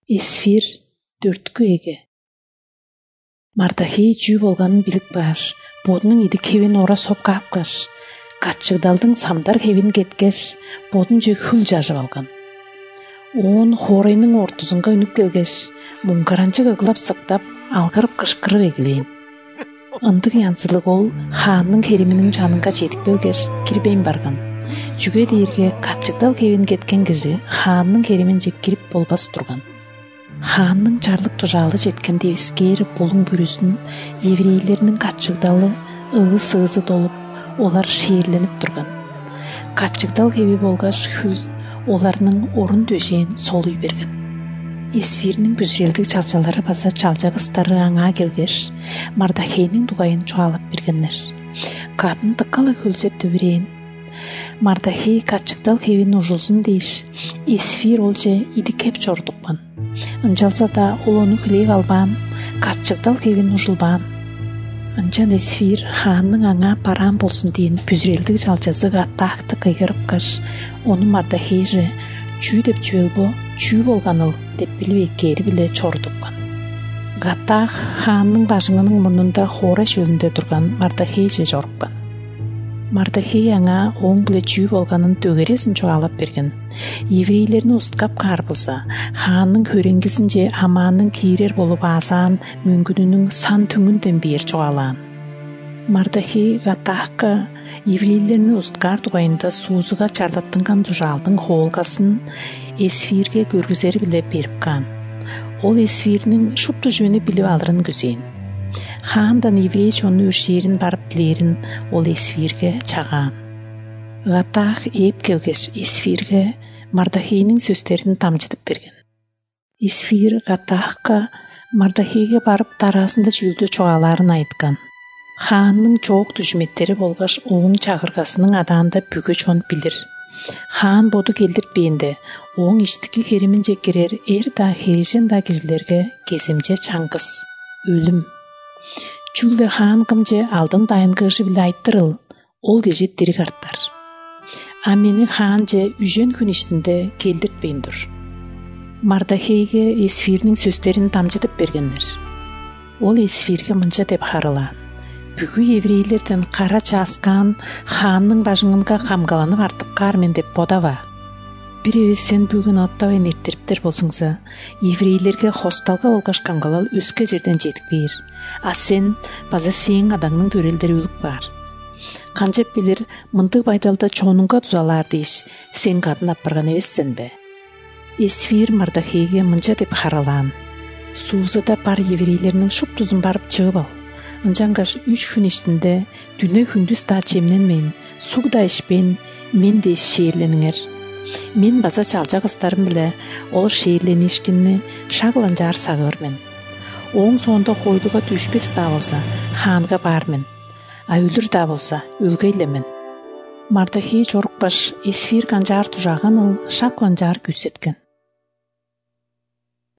Эсфир дөрткү эге. Мардахей жүү болганын билик баш, бодунун иди кебин ора соп капкаш, катчыгдалдың самдар кебин кеткеш, бодун же хүл жажып алган. Он хоройнун ортузунга үнүп келгеш, муңгаранчык ыглап сыктап, алгырып кышкырып эгилейин. Ындык янсылык ол хаанның кериминин жанынга жетип келгеш, кирбейин барган. Жүгө дейирге катчыгдал кебин кеткен киши хаанның керимин же кирип болбас турган. Хаанның жарлык тужалы жеткенде эскер булуң бүрүсүн еврейлердин катчыгдалы ығы-сызы толуп, олар шээрленип турган. Катчыгдал кеби болгаш хүл оларның орун төшөөн солуй берген. Эсфирдин бүзүрелдик чалчалары баса чалча кыздары аңа келгеш, Мардахейдин дугайын чуалап бергеннер. Катын тыккала көлсеп төбүрейин. Мардахей катчыгдал кебин ужулсун дейиш, Эсфир ол же иди кеп чордуккан. Ынчалса да ол ону күлейп албаан, катчыгдал кебин ужулбаан. Анчан Эсфир хаанның аңа паран болсун дейин бүзүрелдик чалчасы Гаттахты кыйгырыпкаш, ону Мардахей же чүү деп жөбөлбө, чүү болганыл деп билип экери биле чордуккан. Гаттах хаанның башыңынын мурнунда Хора шөлүндө турган Мардахей же жоруккан. Мардахей аңа оң биле чүү болганын төгересин чуалап берген. Еврейлерни усткап карбылса, хаанның хөреңгисин же амаанын кийрер болуп аасаан мүңгүнүнүн сан түңүндөн бээр чуалаан. Мардахей Гаттахка еврейлерни усткар дугайында суузуга чарлаттынган дужаалдын хоолгасын Эсфирге көргүзер биле берип каан. Ол Эсфирдин шупту жөнү билип алырын күзейин. Хаандан еврей чону өршээрин барып дилерин ол Эсфирге чагаан. Гаттах ээп келгеш Эсфирге Мардахейнин сөздөрүн тамжытып берген. Эсфир Гаттахка Мардахейге барып тараасында жүлдө чугаларын айткан. Хаанның чоок түшметтери болгаш оң чагыргасынын адаанда бүгө чон билир. Хаан боду келдиртпээнде оң иштики керимин жекерер эр да херишен да кишилерге кеземче чаңгыс, өлүм. Чүлде хаан кым же алдын дайынгышы биле айттырыл, ол киши тирик арттар. А мени хаан же үжөн күн иштинде келдиртпейиндир. Мардахейге Эсфирдин сөздөрүн тамжытып бергеннер. Ол Эсфирге мынча деп харылаан. Бүгү еврейлерден кара чааскан хаанның башыңынга камгаланып артып кармен деп бодаба. Бир эбес сен бүгүн оттабай нертириптер болсуңса, еврейлерге хосталга болгаш камгалал өскө жерден жетикпейир. А сен база сээң адаңның төрелдери өлүп бар. Канчеп билир, мындык байдалда чонунга тузалар дейиш, сен катын апарган эбессен бе? Эсфир Мардахейге мынча деп харалаан. Суузада бар еврейлердин шуптузун барып чыгып ал. Ынчангаш 3 күн иштинде дүнө күндүз да чемненмейин, суг да ичпейин, мен де шээрлениңер. Мен база чалча кыздарым биле ол шээрленишкинни шагланжаар сагырмен. Оң сонда койдуга түшпес да болса, хаанга бармен. А өлүр да болса, өлгөйлемен. Мардахей жорукпаш Эсфир канжаар тужаган ыл шагланжаар күсеткен.